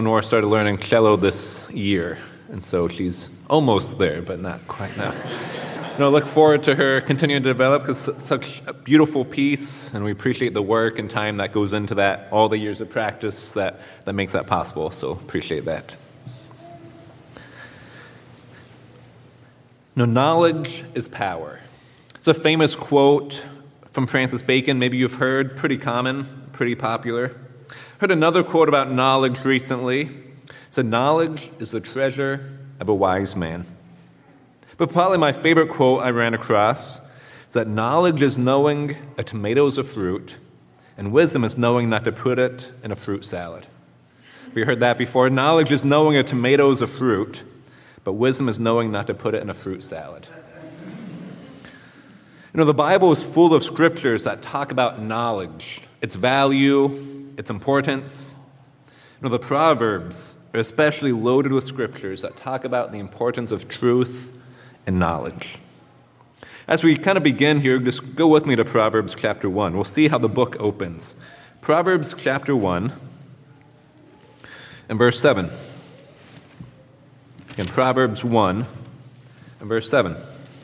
Nora started learning cello this year, and so she's almost there, but not quite now. I look forward to her continuing to develop because it's such a beautiful piece, and we appreciate the work and time that goes into that, all the years of practice that makes that possible, so appreciate that. Knowledge is power. It's a famous quote from Francis Bacon, maybe you've heard, pretty common, pretty popular. Heard another quote about knowledge recently. It said, "Knowledge is the treasure of a wise man." But probably my favorite quote I ran across is that knowledge is knowing a tomato is a fruit, and wisdom is knowing not to put it in a fruit salad. Have you heard that before? Knowledge is knowing a tomato is a fruit, but wisdom is knowing not to put it in a fruit salad. The Bible is full of scriptures that talk about knowledge, its value, its importance. The Proverbs are especially loaded with scriptures that talk about the importance of truth and knowledge. As we kind of begin here, just go with me to Proverbs chapter 1. We'll see how the book opens. Proverbs chapter 1 and verse 7. In Proverbs 1 and verse 7.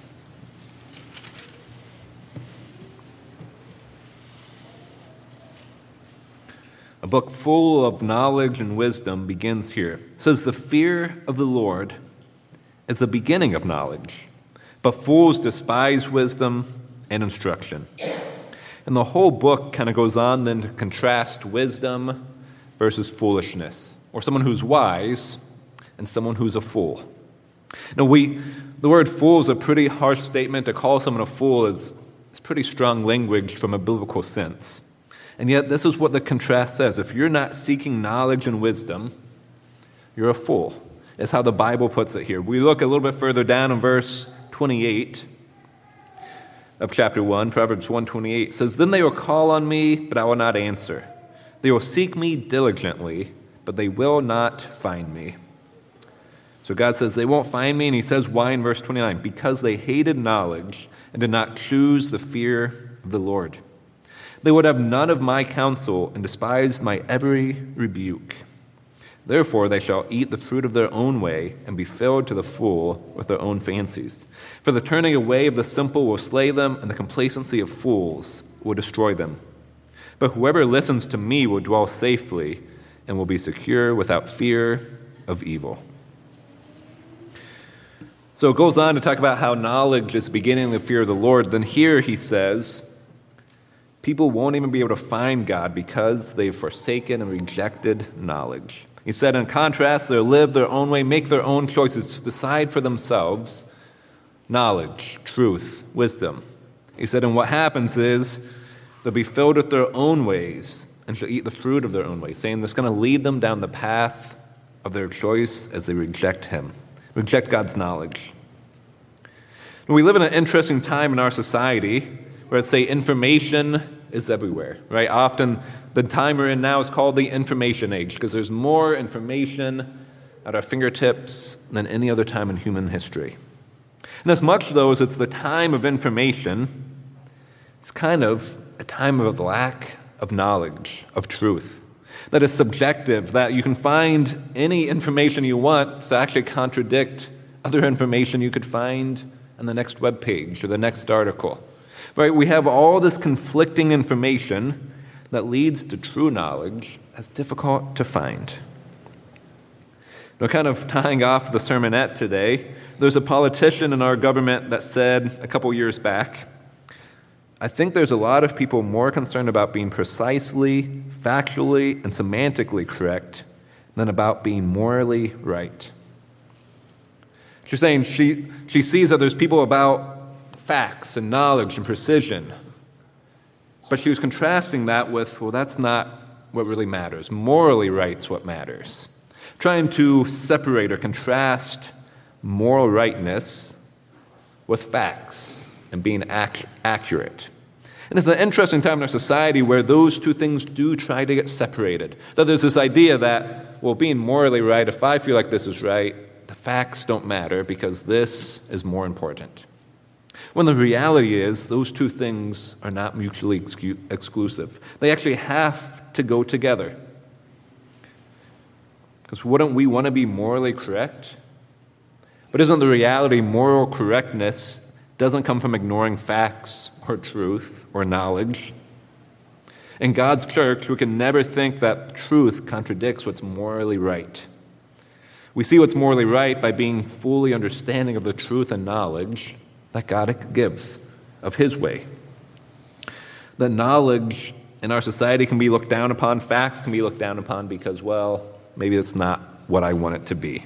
A book full of knowledge and wisdom begins here. It says, "The fear of the Lord is the beginning of knowledge, but fools despise wisdom and instruction." And the whole book kind of goes on then to contrast wisdom versus foolishness, or someone who's wise and someone who's a fool. Now, the word fool is a pretty harsh statement. To call someone a fool is pretty strong language from a biblical sense. And yet, this is what the contrast says. If you're not seeking knowledge and wisdom, you're a fool. Is how the Bible puts it here. We look a little bit further down in verse 28 of chapter 1, Proverbs 1:28. It says, "Then they will call on me, but I will not answer. They will seek me diligently, but they will not find me." So God says they won't find me, and he says why in verse 29? Because they hated knowledge and did not choose the fear of the Lord. They would have none of my counsel and despised my every rebuke. Therefore they shall eat the fruit of their own way and be filled to the full with their own fancies. For the turning away of the simple will slay them, and the complacency of fools will destroy them. But whoever listens to me will dwell safely and will be secure without fear of evil. So it goes on to talk about how knowledge is beginning the fear of the Lord. Then here he says, people won't even be able to find God because they've forsaken and rejected knowledge. He said, in contrast, they'll live their own way, make their own choices, decide for themselves knowledge, truth, wisdom. He said, and what happens is they'll be filled with their own ways and shall eat the fruit of their own ways, saying that's going to lead them down the path of their choice as they reject him, reject God's knowledge. And we live in an interesting time in our society where, let's say, information is everywhere, right? Often the time we're in now is called the information age because there's more information at our fingertips than any other time in human history. And as much, though, as it's the time of information, it's kind of a time of lack of knowledge, of truth, that is subjective, that you can find any information you want to actually contradict other information you could find on the next web page or the next article. Right? We have all this conflicting information that leads to true knowledge as difficult to find. Now, kind of tying off the sermonette today, there's a politician in our government that said a couple years back, I think there's a lot of people more concerned about being precisely, factually, and semantically correct than about being morally right. She's saying she sees that there's people about facts and knowledge and precision. But she was contrasting that with, well, that's not what really matters. Morally right's what matters. Trying to separate or contrast moral rightness with facts and being accurate. And it's an interesting time in our society where those two things do try to get separated. That there's this idea that, well, being morally right, if I feel like this is right, the facts don't matter because this is more important. When the reality is, those two things are not mutually exclusive. They actually have to go together. Because wouldn't we want to be morally correct? But isn't the reality moral correctness doesn't come from ignoring facts or truth or knowledge? In God's church, we can never think that truth contradicts what's morally right. We see what's morally right by being fully understanding of the truth and knowledge that God gives of His way. The knowledge in our society can be looked down upon, facts can be looked down upon because, well, maybe it's not what I want it to be.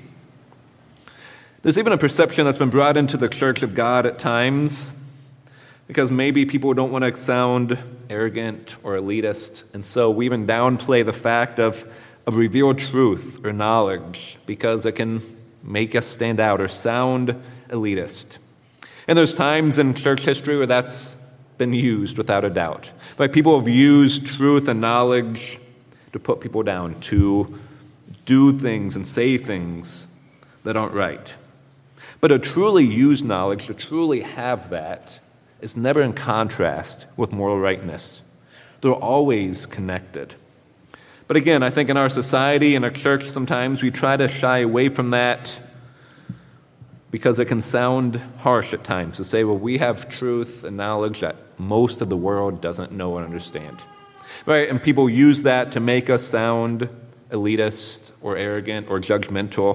There's even a perception that's been brought into the church of God at times because maybe people don't want to sound arrogant or elitist, and so we even downplay the fact of revealed truth or knowledge because it can make us stand out or sound elitist. And there's times in church history where that's been used without a doubt. Like people have used truth and knowledge to put people down, to do things and say things that aren't right. But to truly use knowledge, to truly have that, is never in contrast with moral rightness. They're always connected. But again, I think in our society, in our church, sometimes we try to shy away from that because it can sound harsh at times to say, well, we have truth and knowledge that most of the world doesn't know and understand. Right? And people use that to make us sound elitist or arrogant or judgmental.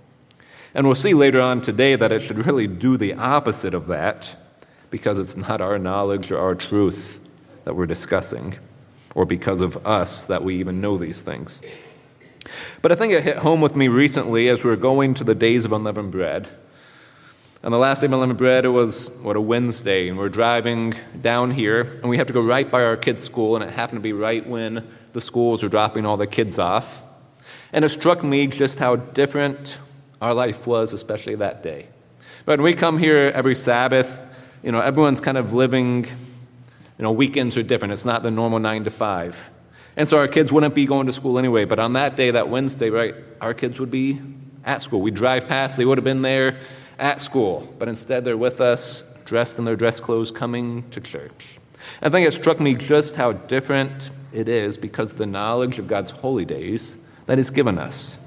And we'll see later on today that it should really do the opposite of that because it's not our knowledge or our truth that we're discussing, or because of us that we even know these things. But I think it hit home with me recently as we were going to the Days of Unleavened Bread. On the last day of Unleavened Bread, it was, a Wednesday, and we're driving down here, and we have to go right by our kids' school, and it happened to be right when the schools were dropping all the kids off. And it struck me just how different our life was, especially that day. But when we come here every Sabbath, everyone's kind of living, weekends are different. It's not the normal 9 to 5. And so our kids wouldn't be going to school anyway. But on that day, that Wednesday, right, our kids would be at school. We'd drive past, they would have been there at school. But instead, they're with us, dressed in their dress clothes, coming to church. I think it struck me just how different it is because of the knowledge of God's holy days that He's given us.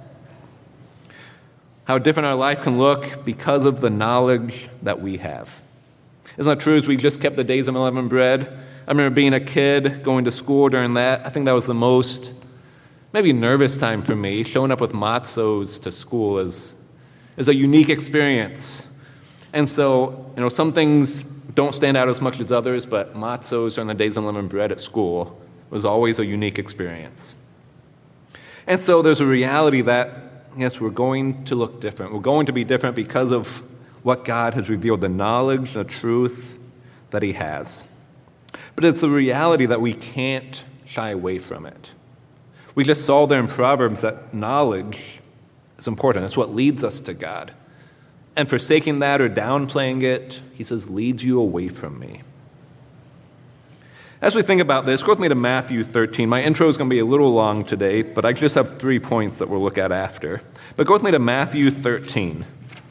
How different our life can look because of the knowledge that we have. Isn't that true as we just kept the Days of Unleavened Bread? I remember being a kid, going to school during that. I think that was the most, maybe nervous time for me. Showing up with matzos to school is a unique experience. And so, some things don't stand out as much as others, but matzos during the Days of Unleavened Bread at school was always a unique experience. And so there's a reality that, yes, we're going to look different. We're going to be different because of what God has revealed, the knowledge, the truth that He has. But it's a reality that we can't shy away from it. We just saw there in Proverbs that knowledge is important. It's what leads us to God. And forsaking that or downplaying it, He says, leads you away from me. As we think about this, go with me to Matthew 13. My intro is going to be a little long today, but I just have 3 points that we'll look at after. But go with me to Matthew 13.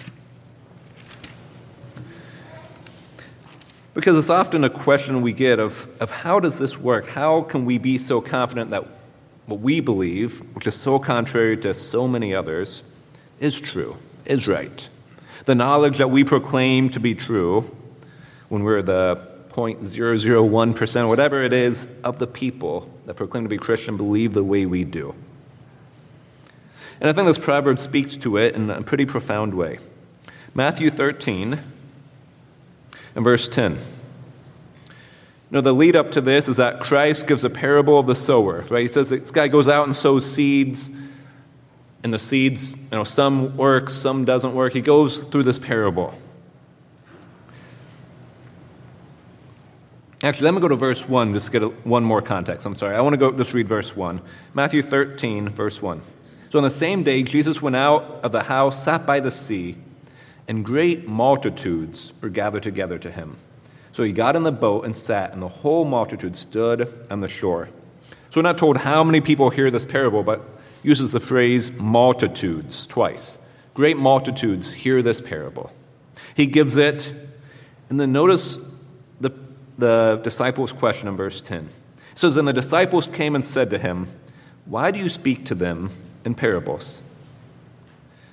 Because it's often a question we get of how does this work? How can we be so confident that what we believe, which is so contrary to so many others, is true, is right? The knowledge that we proclaim to be true when we're the 0.001%, whatever it is, of the people that proclaim to be Christian believe the way we do. And I think this proverb speaks to it in a pretty profound way. Matthew 13 and verse 10. The lead up to this is that Christ gives a parable of the sower, right? He says this guy goes out and sows seeds, and the seeds, some work, some doesn't work. He goes through this parable. Actually, let me go to verse 1 just to get one more context. I'm sorry. I want to just read verse 1. Matthew 13, verse 1. So on the same day, Jesus went out of the house, sat by the sea, and great multitudes were gathered together to him. So he got in the boat and sat, and the whole multitude stood on the shore. So we're not told how many people hear this parable, but uses the phrase multitudes twice. Great multitudes hear this parable. He gives it, and then notice the disciples' question in verse 10. It says, and the disciples came and said to him, why do you speak to them in parables?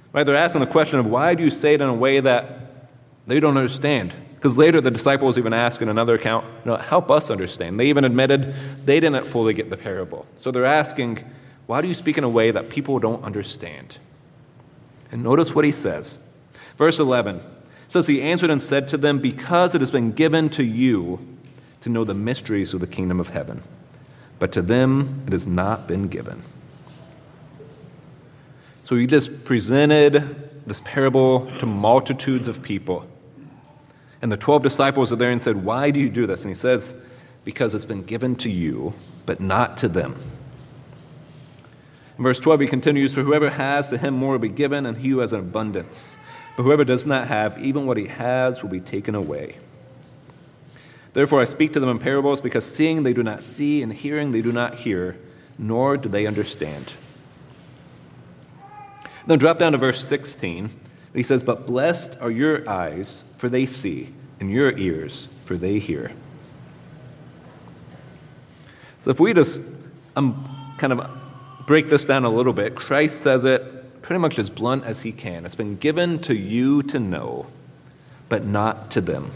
Right? They're asking the question of why do you say it in a way that they don't understand? Because later the disciples even ask in another account, help us understand. They even admitted they didn't fully get the parable. So they're asking, why do you speak in a way that people don't understand? And notice what he says. Verse 11 says, he answered and said to them, because it has been given to you to know the mysteries of the kingdom of heaven, but to them it has not been given. So he just presented this parable to multitudes of people. And the 12 disciples are there and said, why do you do this? And he says, because it's been given to you, but not to them. In verse 12, he continues, for whoever has, to him more will be given, and he who has an abundance. But whoever does not have, even what he has will be taken away. Therefore I speak to them in parables, because seeing they do not see, and hearing they do not hear, nor do they understand. Then drop down to verse 16. He says, but blessed are your eyes, for they see, and your ears, for they hear. So if we just kind of break this down a little bit, Christ says it pretty much as blunt as he can. It's been given to you to know, but not to them.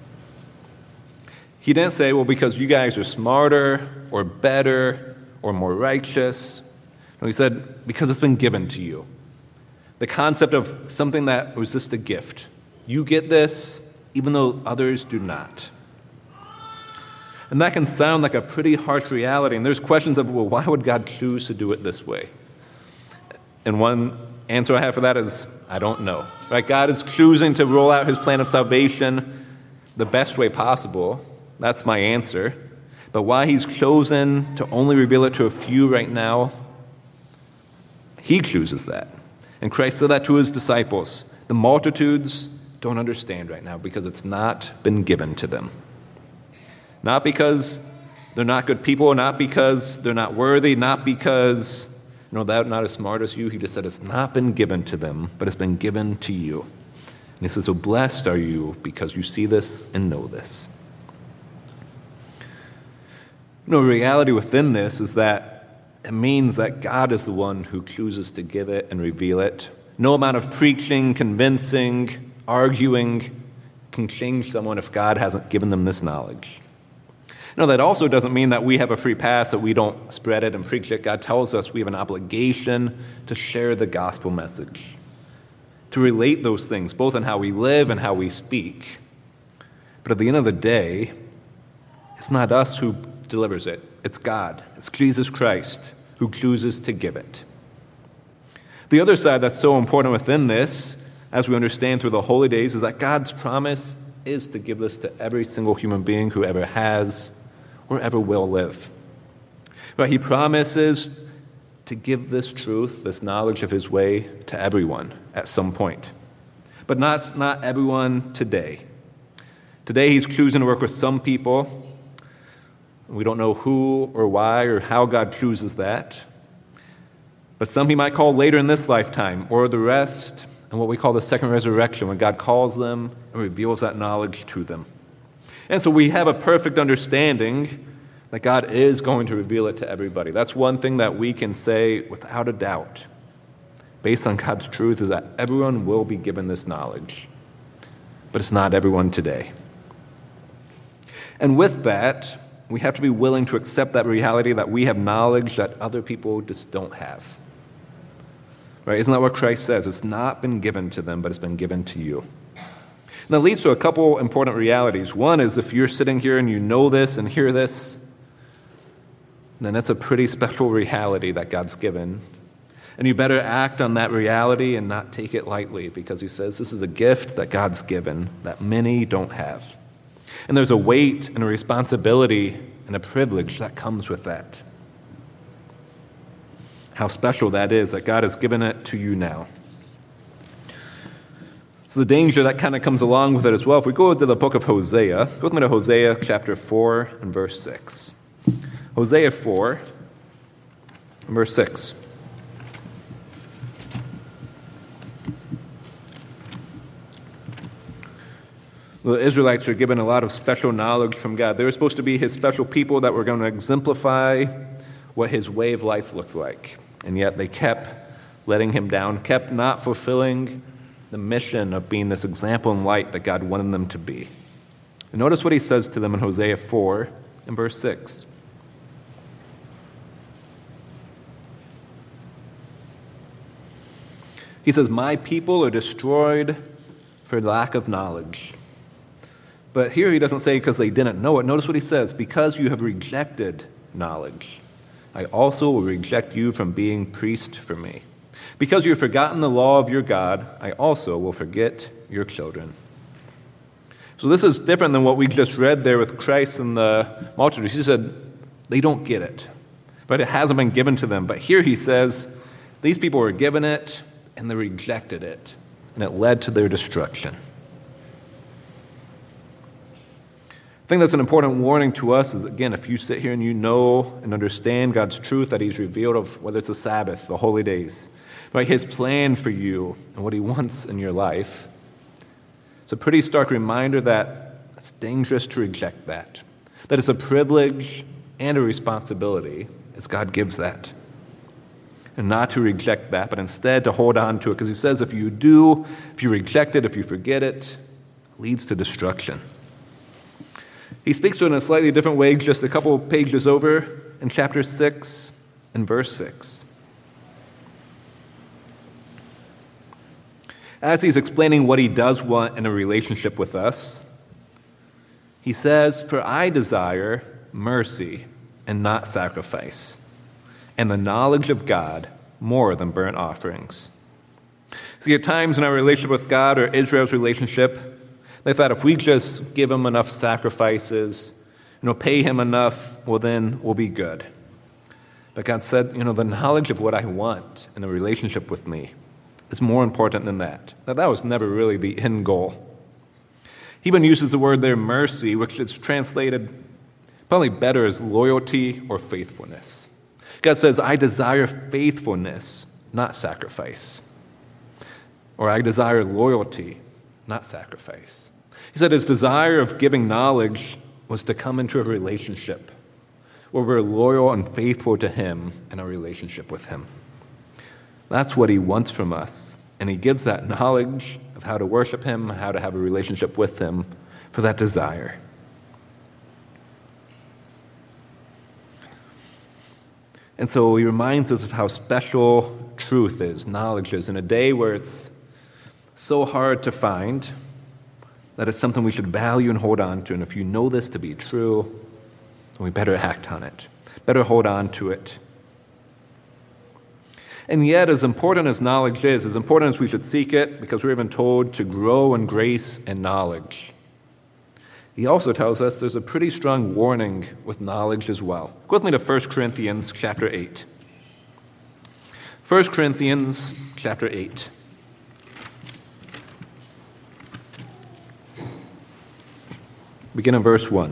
He didn't say, well, because you guys are smarter or better or more righteous. No, he said, because it's been given to you. The concept of something that was just a gift. You get this, even though others do not. And that can sound like a pretty harsh reality. And there's questions of, well, why would God choose to do it this way? And one answer I have for that is, I don't know. Right? God is choosing to roll out his plan of salvation the best way possible. That's my answer. But why he's chosen to only reveal it to a few right now, he chooses that. And Christ said that to his disciples. The multitudes don't understand right now because it's not been given to them. Not because they're not good people, not because they're not worthy, not because they're not as smart as you. He just said it's not been given to them, but it's been given to you. And he says, so blessed are you because you see this and know this. Reality within this is that it means that God is the one who chooses to give it and reveal it. No amount of preaching, convincing, arguing can change someone if God hasn't given them this knowledge. That also doesn't mean that we have a free pass, that we don't spread it and preach it. God tells us we have an obligation to share the gospel message, to relate those things, both in how we live and how we speak. But at the end of the day, it's not us who delivers it. It's God. It's Jesus Christ who chooses to give it. The other side that's so important within this, as we understand through the holy days, is that God's promise is to give this to every single human being who ever has or ever will live. But he promises to give this truth, this knowledge of his way, to everyone at some point. But not everyone today. Today he's choosing to work with some people. We don't know who or why or how God chooses that. But some he might call later in this lifetime, or the rest in what we call the second resurrection, when God calls them and reveals that knowledge to them. And so we have a perfect understanding that God is going to reveal it to everybody. That's one thing that we can say without a doubt, based on God's truth, is that everyone will be given this knowledge. But it's not everyone today. And with that, we have to be willing to accept that reality that we have knowledge that other people just don't have. Right? Isn't that what Christ says? It's not been given to them, but it's been given to you. And that leads to a couple important realities. One is if you're sitting here and you know this and hear this, then that's a pretty special reality that God's given. And you better act on that reality and not take it lightly, because he says this is a gift that God's given that many don't have. And there's a weight and a responsibility and a privilege that comes with that. How special that is that God has given it to you now. So the danger that kind of comes along with it as well, if we go to the book of Hosea, go with me to Hosea chapter 4 and verse 6. Hosea 4 and verse 6. The Israelites are given a lot of special knowledge from God. They were supposed to be his special people that were going to exemplify what his way of life looked like. And yet they kept letting him down, kept not fulfilling the mission of being this example and light that God wanted them to be. And notice what he says to them in Hosea 4 and verse 6. He says, "My people are destroyed for lack of knowledge." But here he doesn't say because they didn't know it. Notice what he says, "Because you have rejected knowledge, I also will reject you from being priest for me. Because you have forgotten the law of your God, I also will forget your children." So this is different than what we just read there with Christ and the multitude. He said, they don't get it, but it hasn't been given to them. But here he says, these people were given it, and they rejected it, and it led to their destruction. I think that's an important warning to us is, again, if you sit here and you know and understand God's truth that he's revealed of whether it's the Sabbath, the holy days, right, his plan for you and what he wants in your life, it's a pretty stark reminder that it's dangerous to reject that it's a privilege and a responsibility as God gives that. And not to reject that, but instead to hold on to it. Because he says if you do, if you reject it, if you forget it, it leads to destruction. He speaks to it in a slightly different way just a couple pages over in chapter 6 and verse 6. As he's explaining what he does want in a relationship with us, he says, "For I desire mercy and not sacrifice, and the knowledge of God more than burnt offerings." See, at times in our relationship with God or Israel's relationship, they thought if we just give him enough sacrifices, pay him enough, well then we'll be good. But God said, the knowledge of what I want in a relationship with me is more important than that. Now, that was never really the end goal. He even uses the word there, mercy, which is translated probably better as loyalty or faithfulness. God says, I desire faithfulness, not sacrifice. Or I desire loyalty, not sacrifice. He said his desire of giving knowledge was to come into a relationship where we're loyal and faithful to him in a relationship with him. That's what he wants from us. And he gives that knowledge of how to worship him, how to have a relationship with him for that desire. And so he reminds us of how special truth is, knowledge is, in a day where it's so hard to find that it's something we should value and hold on to. And if you know this to be true, then we better act on it, better hold on to it. And yet, as important as knowledge is, as important as we should seek it, because we're even told to grow in grace and knowledge, he also tells us there's a pretty strong warning with knowledge as well. Go with me to 1 Corinthians chapter 8. 1 Corinthians chapter 8. Begin in verse 1.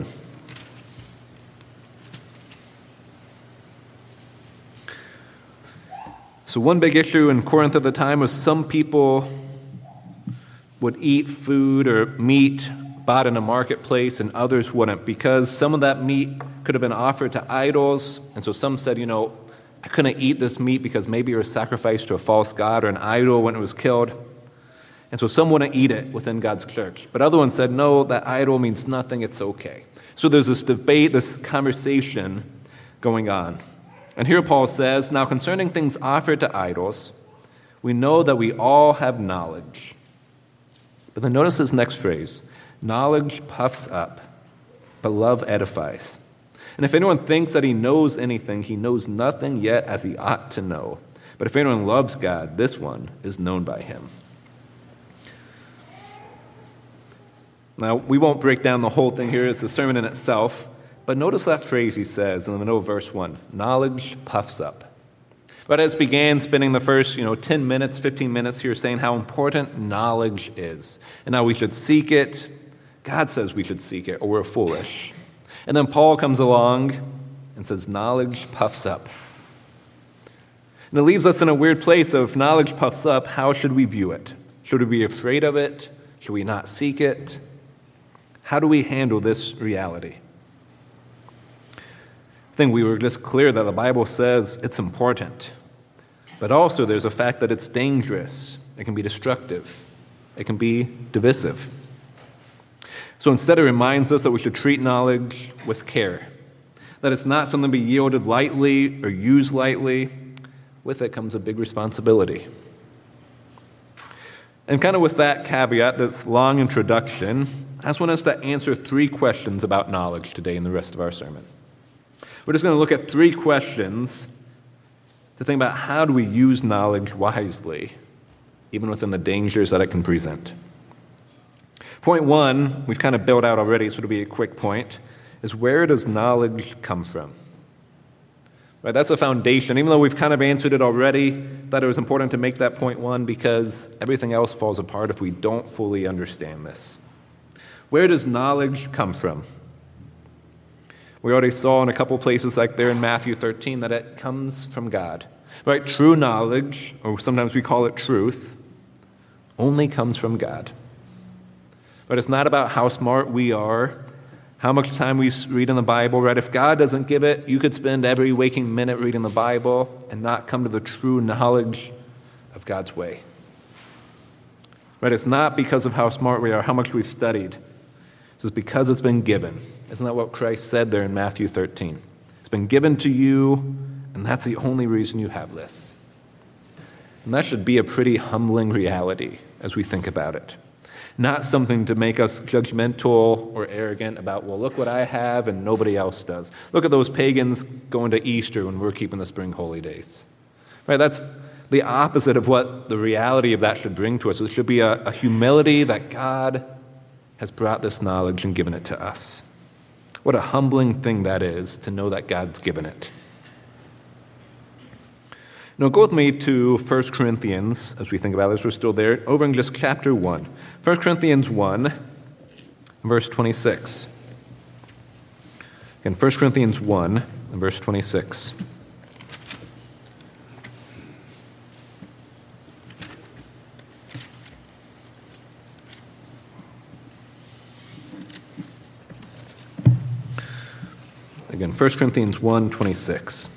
So one big issue in Corinth at the time was some people would eat food or meat bought in a marketplace and others wouldn't, because some of that meat could have been offered to idols. And so some said, I couldn't eat this meat because maybe it was sacrificed to a false god or an idol when it was killed. And so some wouldn't eat it within God's church. But other ones said, no, that idol means nothing, it's okay. So there's this debate, this conversation going on. And here Paul says, now concerning things offered to idols, we know that we all have knowledge. But then notice this next phrase, knowledge puffs up, but love edifies. And if anyone thinks that he knows anything, he knows nothing yet as he ought to know. But if anyone loves God, this one is known by him. Now, we won't break down the whole thing here. It's a sermon in itself. But notice that phrase he says in the middle of verse 1, knowledge puffs up. But as began spending the first 10 minutes, 15 minutes here saying how important knowledge is. And how we should seek it. God says we should seek it or we're foolish. And then Paul comes along and says knowledge puffs up. And it leaves us in a weird place of if knowledge puffs up, how should we view it? Should we be afraid of it? Should we not seek it? How do we handle this reality? I think we were just clear that the Bible says it's important. But also there's a fact that it's dangerous. It can be destructive. It can be divisive. So instead it reminds us that we should treat knowledge with care, that it's not something to be yielded lightly or used lightly. With it comes a big responsibility. And kind of with that caveat, this long introduction, I just want us to answer 3 questions about knowledge today in the rest of our sermon. We're just going to look at 3 questions to think about how do we use knowledge wisely, even within the dangers that it can present. Point 1, we've kind of built out already, so it'll be a quick point, is where does knowledge come from? Right, that's a foundation. Even though we've kind of answered it already, thought it was important to make that point 1 because everything else falls apart if we don't fully understand this. Where does knowledge come from? We already saw in a couple places like there in Matthew 13 that it comes from God. Right? True knowledge, or sometimes we call it truth, only comes from God. But it's not about how smart we are, how much time we read in the Bible, right? If God doesn't give it, you could spend every waking minute reading the Bible and not come to the true knowledge of God's way. Right? It's not because of how smart we are, how much we've studied. It's because it's been given. Isn't that what Christ said there in Matthew 13? It's been given to you, and that's the only reason you have this. And that should be a pretty humbling reality as we think about it. Not something to make us judgmental or arrogant about, well, look what I have and nobody else does. Look at those pagans going to Easter when we're keeping the spring holy days. Right? That's the opposite of what the reality of that should bring to us. It should be a humility that God has brought this knowledge and given it to us. What a humbling thing that is to know that God's given it. Now go with me to 1 Corinthians as we think about this. We're still there. Over in just chapter 1. 1 Corinthians 1, verse 26. Again, 1 Corinthians 1, verse 26. Again, 1 Corinthians 1, 26.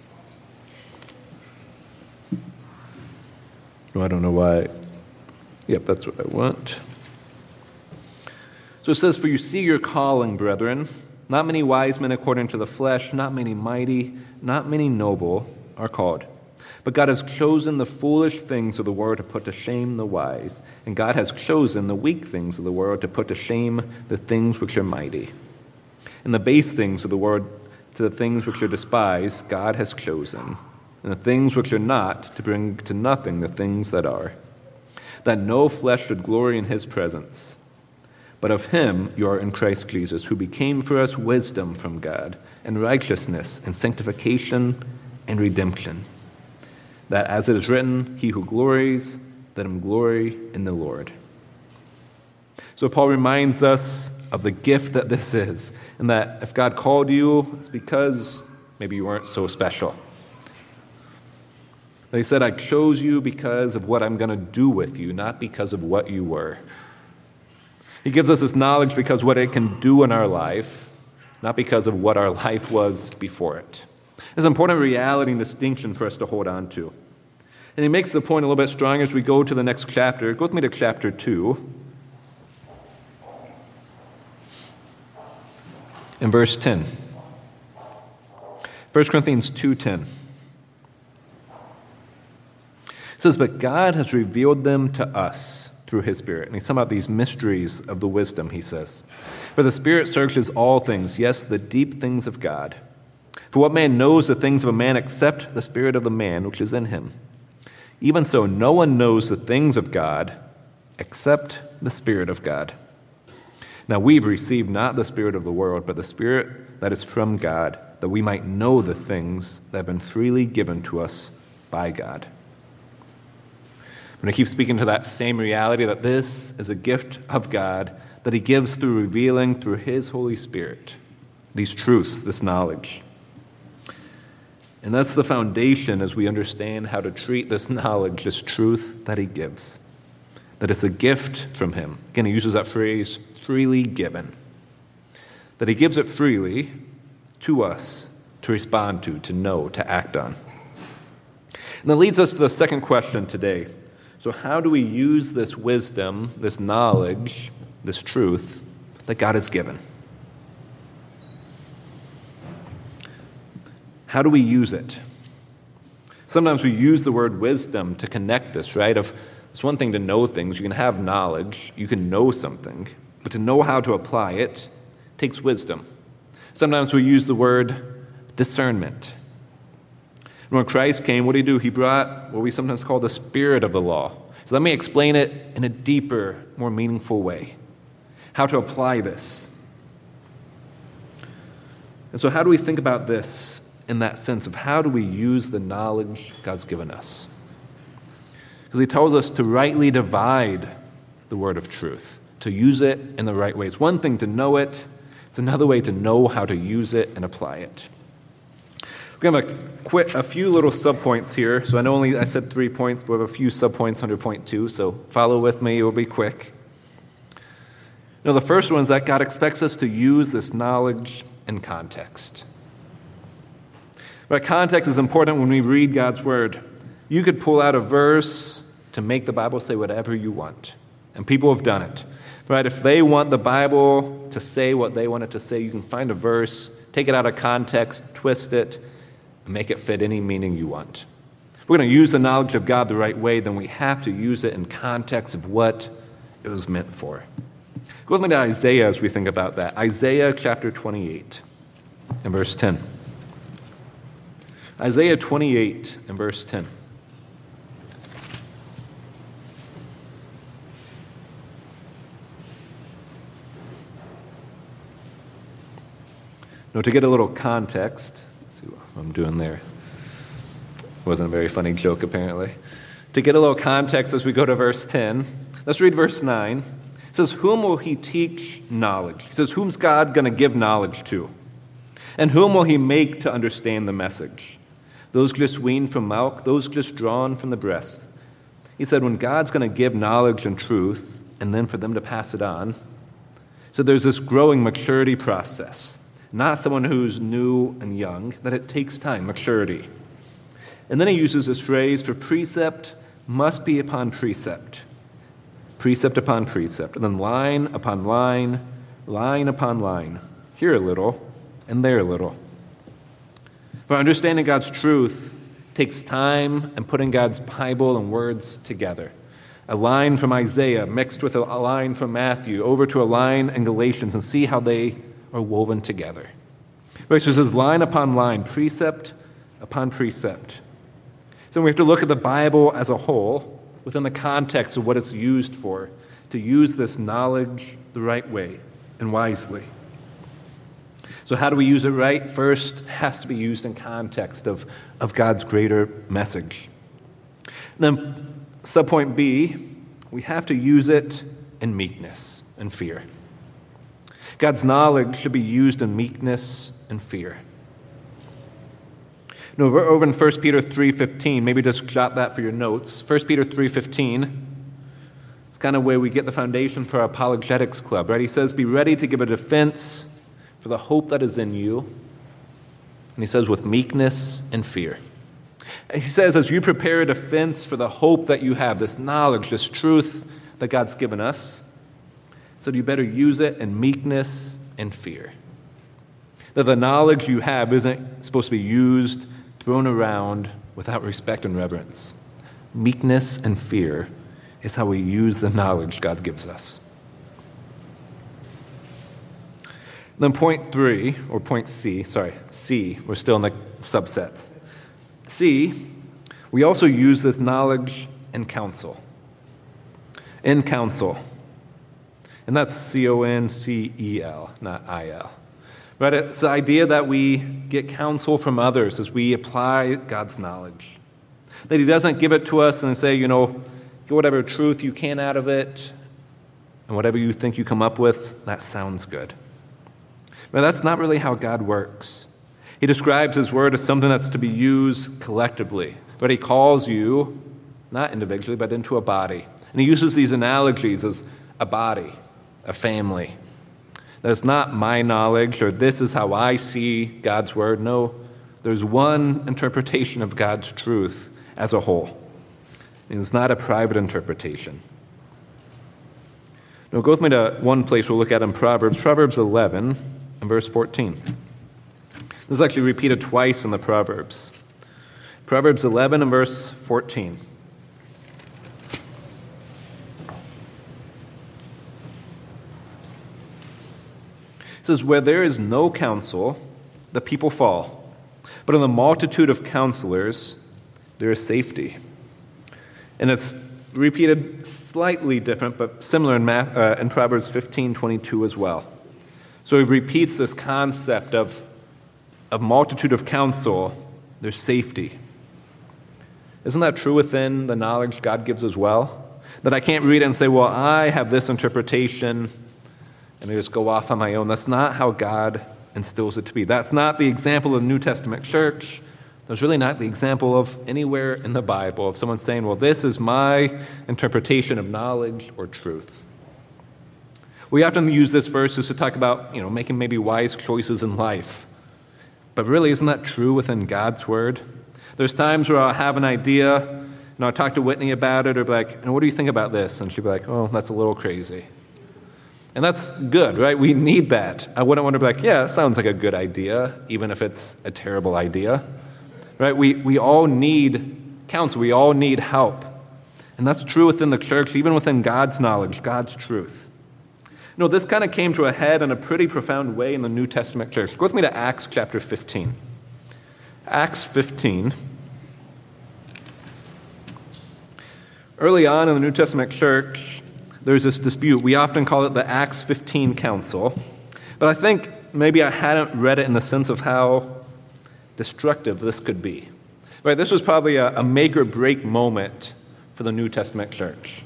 Oh, I don't know why. Yep, that's what I want. So it says, "For you see your calling, brethren. Not many wise men according to the flesh, not many mighty, not many noble are called. But God has chosen the foolish things of the world to put to shame the wise. And God has chosen the weak things of the world to put to shame the things which are mighty. And the base things of the world to the things which are despised, God has chosen. And the things which are not, to bring to nothing the things that are, that no flesh should glory in his presence. But of him you are in Christ Jesus, who became for us wisdom from God, and righteousness, and sanctification, and redemption. That as it is written, he who glories, let him glory in the Lord." So Paul reminds us of the gift that this is, and that if God called you, it's because maybe you weren't so special. He said, I chose you because of what I'm going to do with you, not because of what you were. He gives us this knowledge because what it can do in our life, not because of what our life was before it. It's an important reality and distinction for us to hold on to. And he makes the point a little bit stronger as we go to the next chapter. Go with me to chapter 2. In verse 10. 1 Corinthians 2:10. It says, "But God has revealed them to us through his Spirit." And he's talking about these mysteries of the wisdom, he says. "For the Spirit searches all things, yes, the deep things of God. For what man knows the things of a man except the spirit of the man which is in him? Even so, no one knows the things of God except the Spirit of God. Now we've received not the spirit of the world, but the Spirit that is from God, that we might know the things that have been freely given to us by God." I'm going to keep speaking to that same reality that this is a gift of God that he gives through revealing through his Holy Spirit these truths, this knowledge. And that's the foundation as we understand how to treat this knowledge, this truth that he gives. That it's a gift from him. Again, he uses that phrase, freely given. That he gives it freely to us to respond to know, to act on. And that leads us to the second question today. So how do we use this wisdom, this knowledge, this truth that God has given? How do we use it? Sometimes we use the word wisdom to connect this, right? It's one thing to know things. You can have knowledge. You can know something. But to know how to apply it takes wisdom. Sometimes we use the word discernment. And when Christ came, what did he do? He brought what we sometimes call the spirit of the law. So let me explain it in a deeper, more meaningful way. How to apply this. And so how do we think about this in that sense of how do we use the knowledge God's given us? Because he tells us to rightly divide the word of truth, to use it in the right way. It's one thing to know it. It's another way to know how to use it and apply it. We're going to have a few little subpoints here. So I said 3 points, but we have a few subpoints under point 2. So follow with me. It will be quick. The first one is that God expects us to use this knowledge in context. But context is important when we read God's word. You could pull out a verse to make the Bible say whatever you want. And people have done it. Right? If they want the Bible to say what they want it to say, you can find a verse, take it out of context, twist it, and make it fit any meaning you want. If we're going to use the knowledge of God the right way, then we have to use it in context of what it was meant for. Go with me to Isaiah as we think about that. Isaiah chapter 28 and verse 10. Isaiah 28 and verse 10. Now, to get a little context, let's see what I'm doing there. Wasn't a very funny joke, apparently. To get a little context as we go to verse 10, let's read verse 9. It says, "Whom will he teach knowledge?" He says, whom's God going to give knowledge to? "And whom will he make to understand the message? Those just weaned from milk, those just drawn from the breast." He said, when God's going to give knowledge and truth, and then for them to pass it on, so there's this growing maturity process. Not someone who's new and young, that it takes time, maturity. And then he uses this phrase, "For precept must be upon precept." Precept upon precept. And then line upon line, line upon line. Here a little, and there a little. For understanding God's truth takes time and putting God's Bible and words together. A line from Isaiah mixed with a line from Matthew over to a line in Galatians, and see how they are woven together. Right, so it says line upon line, precept upon precept. So we have to look at the Bible as a whole within the context of what it's used for, to use this knowledge the right way and wisely. So how do we use it right? First, it has to be used in context of God's greater message. Then, subpoint B, we have to use it in meekness and fear. God's knowledge should be used in meekness and fear. Now, over in 1 Peter 3:15, maybe just jot that for your notes. 1 Peter 3:15, it's kind of where we get the foundation for our apologetics club, right? He says, "Be ready to give a defense for the hope that is in you." And he says, with meekness and fear. And he says, as you prepare a defense for the hope that you have, this knowledge, this truth that God's given us, so you better use it in meekness and fear. That the knowledge you have isn't supposed to be used, thrown around without respect and reverence. Meekness and fear is how we use the knowledge God gives us. Then point C, we're still in the subsets. C, we also use this knowledge in counsel. In counsel. And that's C-O-N-C-E-L, not I-L. Right? It's the idea that we get counsel from others as we apply God's knowledge. That he doesn't give it to us and say, get whatever truth you can out of it, and whatever you think you come up with, that sounds good. But that's not really how God works. He describes his word as something that's to be used collectively. But he calls you, not individually, but into a body. And he uses these analogies as a body, a family. That's not my knowledge, or this is how I see God's word. No, there's one interpretation of God's truth, as a whole. It's not a private interpretation. Now go with me to one place we'll look at in Proverbs 11 and verse 14. This is actually repeated twice in the Proverbs. Proverbs 11 and verse 14. It says, "Where there is no counsel, the people fall, but in the multitude of counselors, there is safety." And it's repeated slightly different, but similar in Proverbs 15:22 as well. So he repeats this concept of a multitude of counsel, there's safety. Isn't that true within the knowledge God gives as well? That I can't read it and say, well, I have this interpretation, and I just go off on my own. That's not how God instills it to be. That's not the example of the New Testament church. That's really not the example of anywhere in the Bible of someone saying, well, this is my interpretation of knowledge or truth. We often use this verse to talk about, making maybe wise choices in life. But really, isn't that true within God's Word? There's times where I'll have an idea, and I'll talk to Whitney about it, or be like, what do you think about this? And she'll be like, oh, that's a little crazy. And that's good, right? We need that. I wouldn't want to be like, yeah, it sounds like a good idea, even if it's a terrible idea. Right? We all need counsel. We all need help. And that's true within the church, even within God's knowledge, God's truth. This kind of came to a head in a pretty profound way in the New Testament church. Go with me to Acts chapter 15. Acts 15. Early on in the New Testament church, there's this dispute. We often call it the Acts 15 Council. But I think maybe I hadn't read it in the sense of how destructive this could be. Right? This was probably a make or break moment for the New Testament church.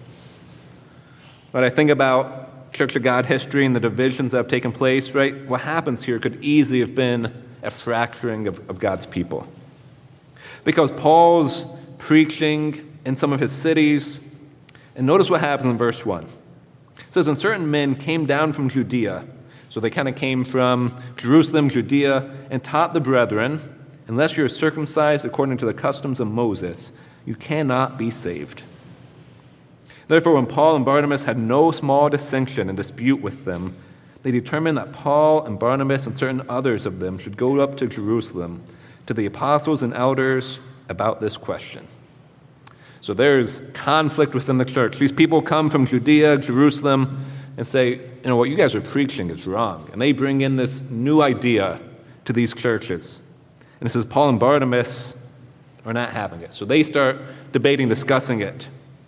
When I think about Church of God history and the divisions that have taken place, right? What happens here could easily have been a fracturing of God's people. Because Paul's preaching in some of his cities, and notice what happens in verse 1. It says, "And certain men came down from Judea," so they kind of came from Jerusalem, Judea, "and taught the brethren, unless you are circumcised according to the customs of Moses, you cannot be saved." Therefore, when Paul and Barnabas had no small dissension and dispute with them, they determined that Paul and Barnabas and certain others of them should go up to Jerusalem to the apostles and elders about this question. So there's conflict within the church. These people come from Judea, Jerusalem, and say, what you guys are preaching is wrong. And they bring in this new idea to these churches. And it says Paul and Barnabas are not having it. So they start debating, discussing it.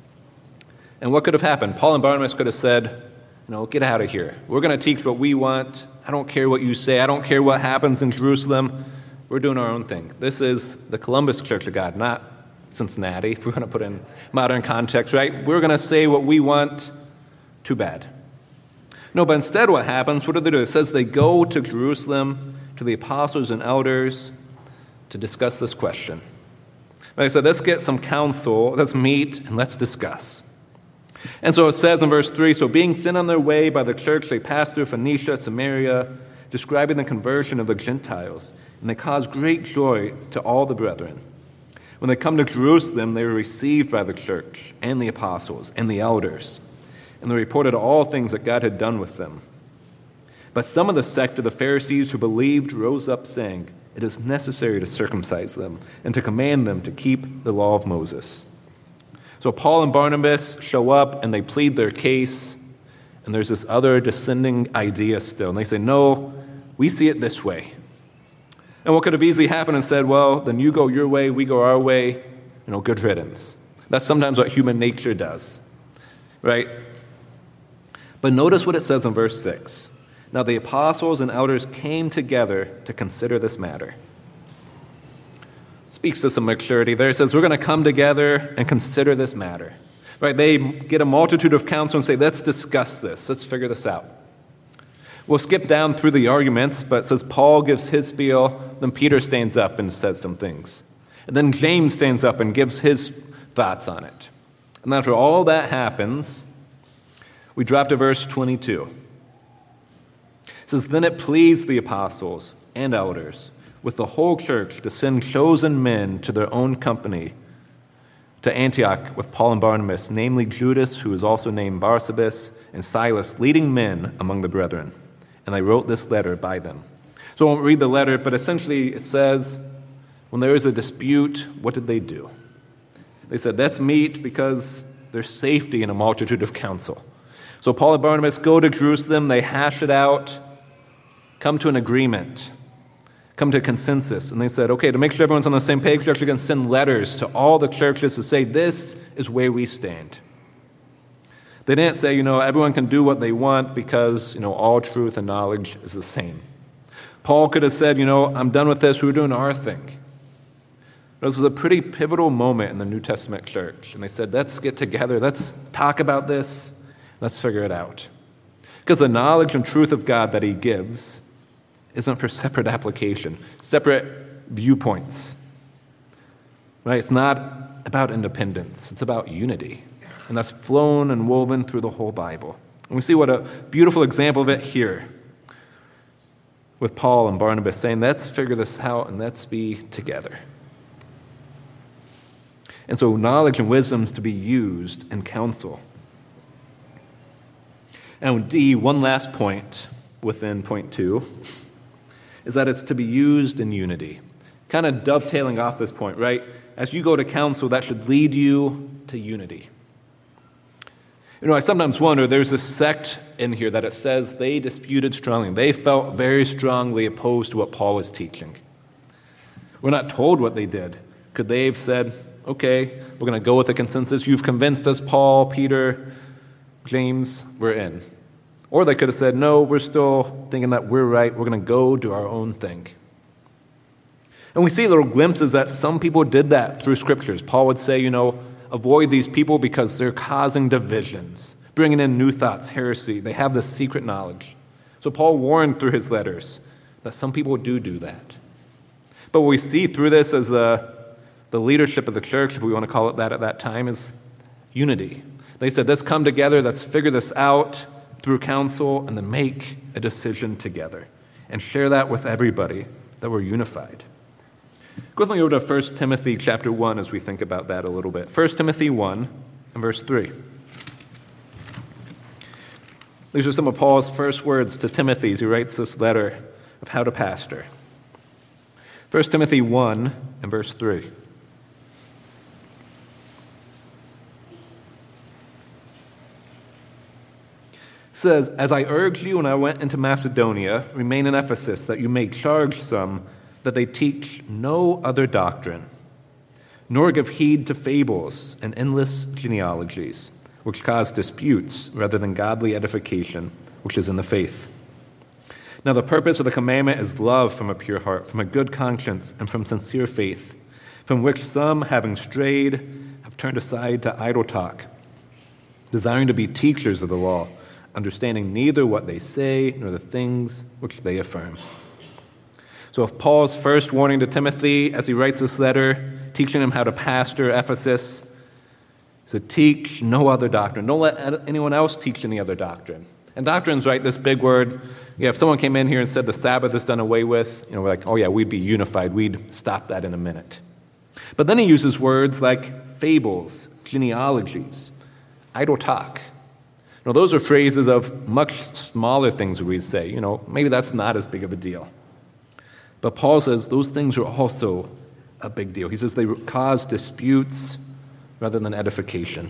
And what could have happened? Paul and Barnabas could have said, get out of here. We're going to teach what we want. I don't care what you say. I don't care what happens in Jerusalem. We're doing our own thing. This is the Columbus Church of God, not Cincinnati, if we're going to put in modern context, right? We're going to say what we want. Too bad. No, but instead what happens, what do they do? It says they go to Jerusalem, to the apostles and elders, to discuss this question. Like I said, let's get some counsel, let's meet, and let's discuss. And so it says in verse 3, "So being sent on their way by the church, they passed through Phoenicia, Samaria, describing the conversion of the Gentiles, and they caused great joy to all the brethren. When they come to Jerusalem, they were received by the church and the apostles and the elders, and they reported all things that God had done with them. But some of the sect of the Pharisees who believed rose up, saying, 'It is necessary to circumcise them and to command them to keep the law of Moses.' So Paul and Barnabas show up and they plead their case, and there's this other descending idea still. And they say, no, we see it this way. And what could have easily happened and said, well, then you go your way, we go our way, good riddance. That's sometimes what human nature does, right? But notice what it says in verse 6. "Now the apostles and elders came together to consider this matter." Speaks to some maturity there. It says, we're going to come together and consider this matter. Right? They get a multitude of counsel and say, let's discuss this. Let's figure this out. We'll skip down through the arguments, but it says Paul gives his spiel, then Peter stands up and says some things. And then James stands up and gives his thoughts on it. And after all that happens, we drop to verse 22. It says, "Then it pleased the apostles and elders with the whole church to send chosen men to their own company to Antioch with Paul and Barnabas, namely Judas, who is also named Barsabas, and Silas, leading men among the brethren. And they wrote this letter by them. So I won't read the letter, but essentially it says, when there is a dispute, what did they do? They said, let's meet because there's safety in a multitude of counsel. So Paul and Barnabas go to Jerusalem, they hash it out, come to an agreement, come to a consensus. And they said, okay, to make sure everyone's on the same page, we're actually going to send letters to all the churches to say, this is where we stand. They didn't say, everyone can do what they want because, all truth and knowledge is the same. Paul could have said, I'm done with this, we're doing our thing. This was a pretty pivotal moment in the New Testament church. And they said, let's get together, let's talk about this, let's figure it out. Because the knowledge and truth of God that he gives isn't for separate application, separate viewpoints. Right? It's not about independence, it's about unity. And that's flown and woven through the whole Bible. And we see what a beautiful example of it here with Paul and Barnabas saying, let's figure this out and let's be together. And so knowledge and wisdom is to be used in counsel. And D, one last point within point 2, is that it's to be used in unity. Kind of dovetailing off this point, right? As you go to counsel, that should lead you to unity. I sometimes wonder, there's a sect in here that it says they disputed strongly. They felt very strongly opposed to what Paul was teaching. We're not told what they did. Could they have said, okay, we're going to go with the consensus. You've convinced us, Paul, Peter, James, we're in. Or they could have said, no, we're still thinking that we're right. We're going to go do our own thing. And we see little glimpses that some people did that through scriptures. Paul would say, avoid these people because they're causing divisions, bringing in new thoughts, heresy. They have this secret knowledge. So Paul warned through his letters that some people do that. But what we see through this as the leadership of the church, if we want to call it that at that time, is unity. They said, let's come together, let's figure this out through counsel, and then make a decision together and share that with everybody, that we're unified. Go with me over to 1 Timothy chapter 1 as we think about that a little bit. 1 Timothy 1 and verse 3. These are some of Paul's first words to Timothy as he writes this letter of how to pastor. 1 Timothy 1 and verse 3. Says, as I urged you when I went into Macedonia, remain in Ephesus, that you may charge some that they teach no other doctrine, nor give heed to fables and endless genealogies, which cause disputes rather than godly edification, which is in the faith. Now the purpose of the commandment is love from a pure heart, from a good conscience, and from sincere faith, from which some, having strayed, have turned aside to idle talk, desiring to be teachers of the law, understanding neither what they say nor the things which they affirm. So if Paul's first warning to Timothy as he writes this letter, teaching him how to pastor Ephesus, is to teach no other doctrine. Don't let anyone else teach any other doctrine. And doctrine's right, this big word. Yeah, if someone came in here and said the Sabbath is done away with, we're like, oh yeah, we'd be unified. We'd stop that in a minute. But then he uses words like fables, genealogies, idle talk. Those are phrases of much smaller things we'd say. Maybe that's not as big of a deal. But Paul says those things are also a big deal. He says they cause disputes rather than edification.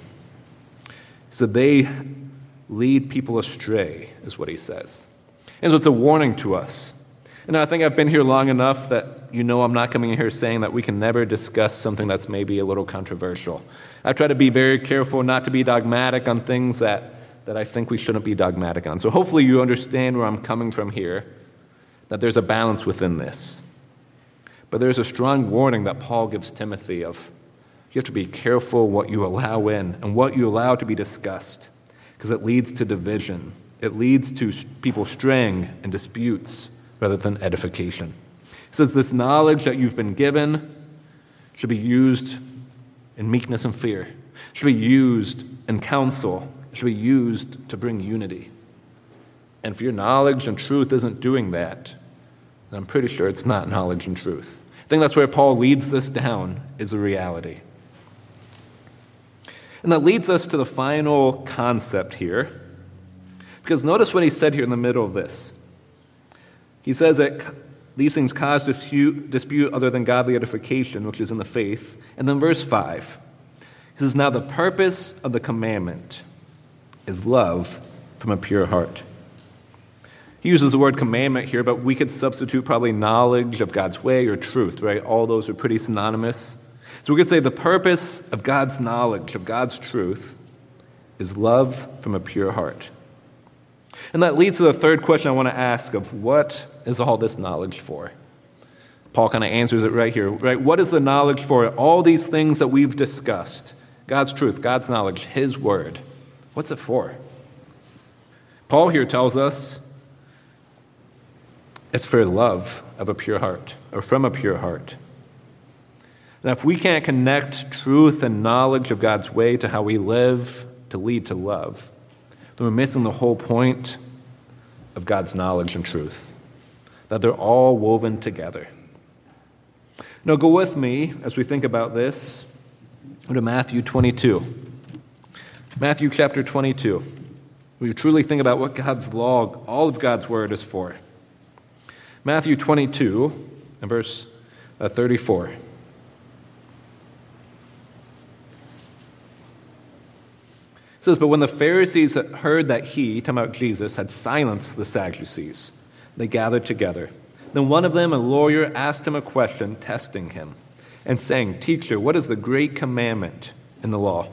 So they lead people astray, is what he says. And so it's a warning to us. And I think I've been here long enough that I'm not coming in here saying that we can never discuss something that's maybe a little controversial. I try to be very careful not to be dogmatic on things that I think we shouldn't be dogmatic on. So hopefully you understand where I'm coming from here, that there's a balance within this. But there's a strong warning that Paul gives Timothy of you have to be careful what you allow in and what you allow to be discussed, because it leads to division. It leads to people straying and disputes rather than edification. It says this knowledge that you've been given should be used in meekness and fear, should be used in counsel, should be used to bring unity. And if your knowledge and truth isn't doing that, then I'm pretty sure it's not knowledge and truth. I think that's where Paul leads this down, is a reality. And that leads us to the final concept here. Because notice what he said here in the middle of this. He says that these things cause dispute other than godly edification, which is in the faith. And then verse 5, he says, now the purpose of the commandment is love from a pure heart. He uses the word commandment here, but we could substitute probably knowledge of God's way or truth, right? All those are pretty synonymous. So we could say the purpose of God's knowledge, of God's truth, is love from a pure heart. And that leads to the third question I want to ask of what is all this knowledge for? Paul kind of answers it right here, right? What is the knowledge for? All these things that we've discussed, God's truth, God's knowledge, his word, what's it for? Paul here tells us it's for love of a pure heart, or from a pure heart. And if we can't connect truth and knowledge of God's way to how we live to lead to love, then we're missing the whole point of God's knowledge and truth, that they're all woven together. Now go with me as we think about this to Matthew 22. Matthew chapter 22. We truly think about what God's law, all of God's word is for. Matthew 22 and verse 34. It says, but when the Pharisees heard that he, talking about Jesus, had silenced the Sadducees, they gathered together. Then one of them, a lawyer, asked him a question, testing him, and saying, teacher, what is the great commandment in the law?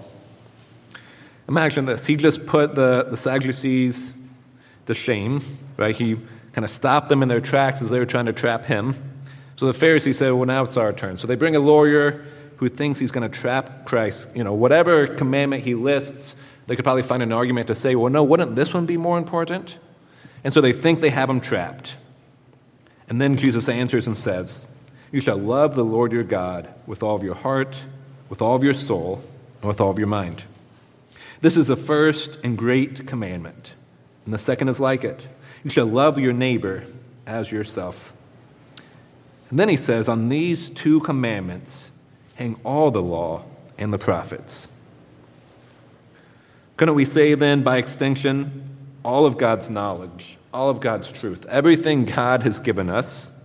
Imagine this. He just put the Sadducees to shame, right? He kind of stopped them in their tracks as they were trying to trap him. So the Pharisees said, well, now it's our turn. So they bring a lawyer who thinks he's going to trap Christ. Whatever commandment he lists, they could probably find an argument to say, well, no, wouldn't this one be more important? And so they think they have him trapped. And then Jesus answers and says, you shall love the Lord your God with all of your heart, with all of your soul, and with all of your mind. This is the first and great commandment. And the second is like it. You shall love your neighbor as yourself. And then he says, on these two commandments hang all the law and the prophets. Couldn't we say then, by extension, all of God's knowledge, all of God's truth, everything God has given us,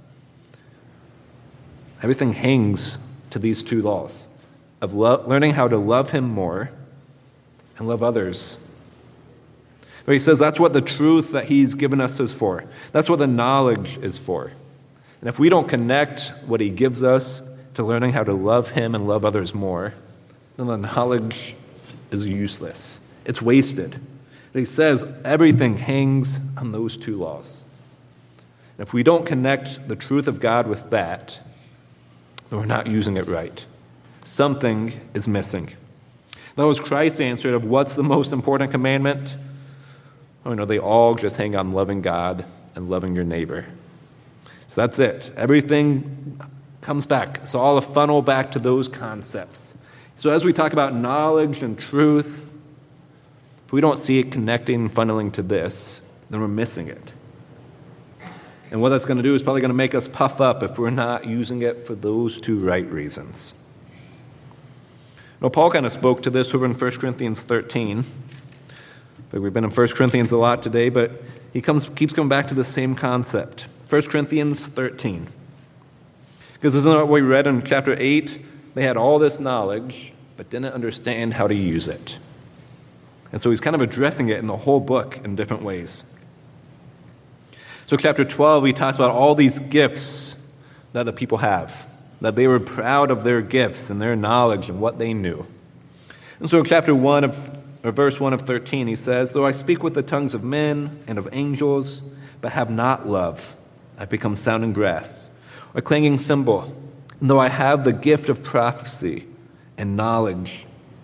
everything hangs to these two laws of learning how to love him more and love others. But he says that's what the truth that he's given us is for. That's what the knowledge is for. And if we don't connect what he gives us to learning how to love him and love others more, then the knowledge is useless. It's wasted. And he says everything hangs on those two laws. And if we don't connect the truth of God with that, then we're not using it right. Something is missing. That was Christ's answer of what's the most important commandment? Oh, no, they all just hang on loving God and loving your neighbor. So that's it. Everything comes back. It's all a funnel back to those concepts. So as we talk about knowledge and truth, if we don't see it connecting and funneling to this, then we're missing it. And what that's going to do is probably going to make us puff up if we're not using it for those two right reasons. Now, Paul kind of spoke to this over in 1 Corinthians 13. We've been in 1 Corinthians a lot today, but he keeps coming back to the same concept. 1 Corinthians 13. Because isn't that what we read in chapter 8? They had all this knowledge, but didn't understand how to use it. And so he's kind of addressing it in the whole book in different ways. So chapter 12, he talks about all these gifts that the people have, that they were proud of their gifts and their knowledge and what they knew. And so chapter 1 verse 1 of 13, he says, though I speak with the tongues of men and of angels, but have not love, I become sounding brass, or clanging cymbal. And though I have the gift of prophecy and knowledge.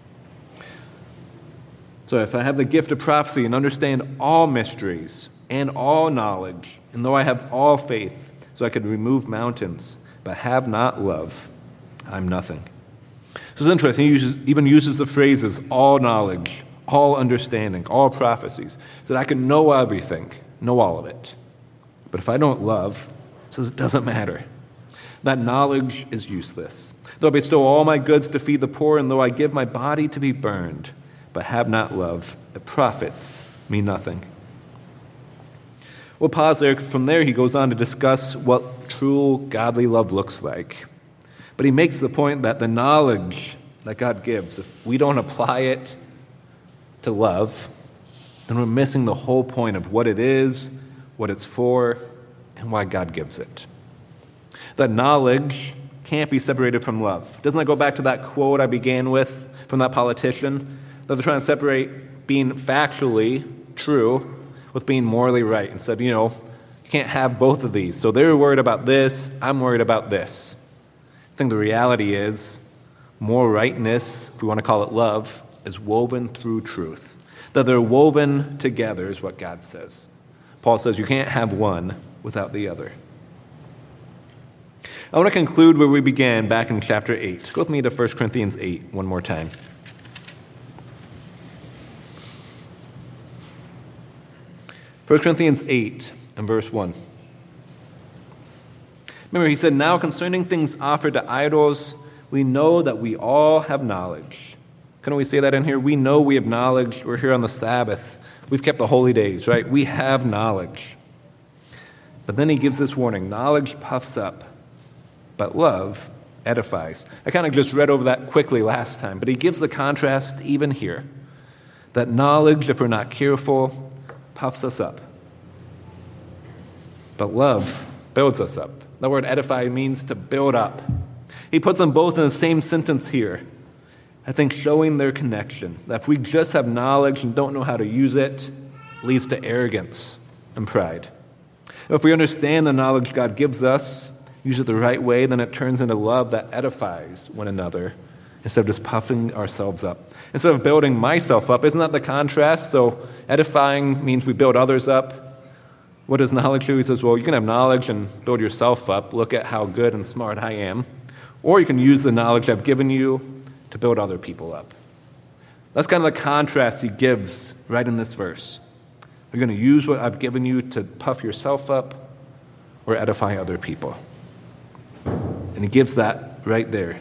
So if I have the gift of prophecy and understand all mysteries and all knowledge, and though I have all faith, so I could remove mountains, but have not love, I'm nothing. So it's interesting, he even uses the phrases, all knowledge, all understanding, all prophecies, so that I can know everything, know all of it. But if I don't love, it says it doesn't matter. That knowledge is useless. Though I bestow all my goods to feed the poor, and though I give my body to be burned, but have not love, it profits me nothing. We'll pause there. From there, he goes on to discuss what true godly love looks like. But he makes the point that the knowledge that God gives, if we don't apply it to love, then we're missing the whole point of what it is, what it's for, and why God gives it. That knowledge can't be separated from love. Doesn't that go back to that quote I began with from that politician? That they're trying to separate being factually true with being morally right. And said, you can't have both of these. So they're worried about this, I'm worried about this. I think the reality is more rightness, if we want to call it love, is woven through truth. That they're woven together is what God says. Paul says you can't have one without the other. I want to conclude where we began back in chapter 8. Go with me to 1 Corinthians 8 one more time. 1 Corinthians 8 and verse 1. Remember, he said, now concerning things offered to idols, we know that we all have knowledge. Couldn't we say that in here? We know we have knowledge. We're here on the Sabbath. We've kept the holy days, right? We have knowledge. But then he gives this warning. Knowledge puffs up, but love edifies. I kind of just read over that quickly last time, but he gives the contrast even here. That knowledge, if we're not careful, puffs us up. But love builds us up. The word edify means to build up. He puts them both in the same sentence here. I think showing their connection. That if we just have knowledge and don't know how to use it, leads to arrogance and pride. If we understand the knowledge God gives us, use it the right way, then it turns into love that edifies one another instead of just puffing ourselves up. Instead of building myself up, isn't that the contrast? So edifying means we build others up. What does knowledge do? He says, well, you can have knowledge and build yourself up. Look at how good and smart I am. Or you can use the knowledge I've given you to build other people up. That's kind of the contrast he gives right in this verse. You're going to use what I've given you to puff yourself up or edify other people. And he gives that right there.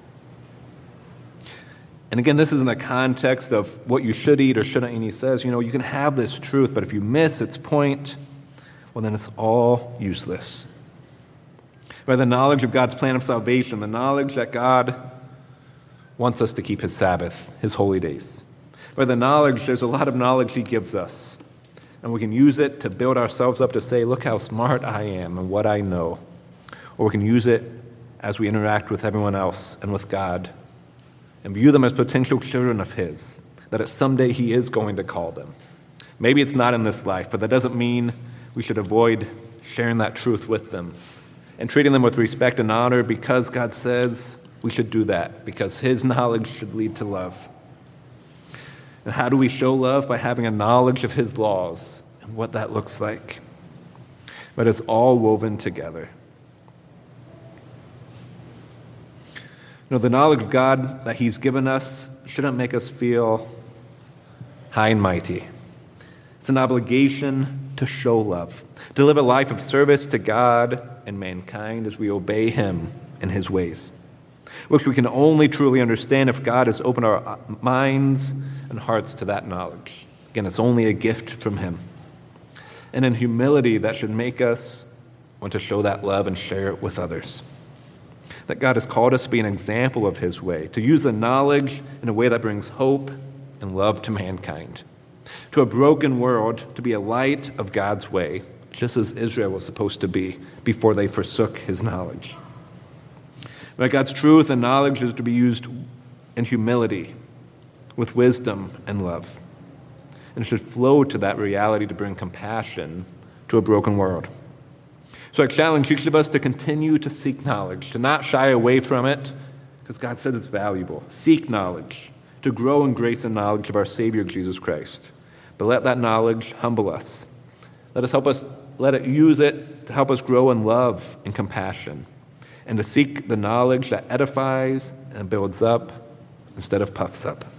And again, this is in the context of what you should eat or shouldn't eat. And he says, you can have this truth, but if you miss its point, well, then it's all useless. By the knowledge of God's plan of salvation, the knowledge that God wants us to keep his Sabbath, his holy days. By the knowledge, there's a lot of knowledge he gives us. And we can use it to build ourselves up to say, look how smart I am and what I know. Or we can use it as we interact with everyone else and with God and view them as potential children of his, that someday he is going to call them. Maybe it's not in this life, but that doesn't mean we should avoid sharing that truth with them and treating them with respect and honor because God says we should do that, because his knowledge should lead to love. And how do we show love? By having a knowledge of his laws and what that looks like. But it's all woven together. The knowledge of God that he's given us shouldn't make us feel high and mighty. It's an obligation to show love, to live a life of service to God and mankind as we obey him in his ways, which we can only truly understand if God has opened our minds and hearts to that knowledge. Again, it's only a gift from him. And in humility, that should make us want to show that love and share it with others. That God has called us to be an example of his way, to use the knowledge in a way that brings hope and love to mankind. To a broken world, to be a light of God's way, just as Israel was supposed to be before they forsook his knowledge. But God's truth and knowledge is to be used in humility, with wisdom and love. And it should flow to that reality to bring compassion to a broken world. So I challenge each of us to continue to seek knowledge, to not shy away from it, because God says it's valuable. Seek knowledge, to grow in grace and knowledge of our Savior, Jesus Christ. But let that knowledge humble us. Let it use it to help us grow in love and compassion, and to seek the knowledge that edifies and builds up instead of puffs up.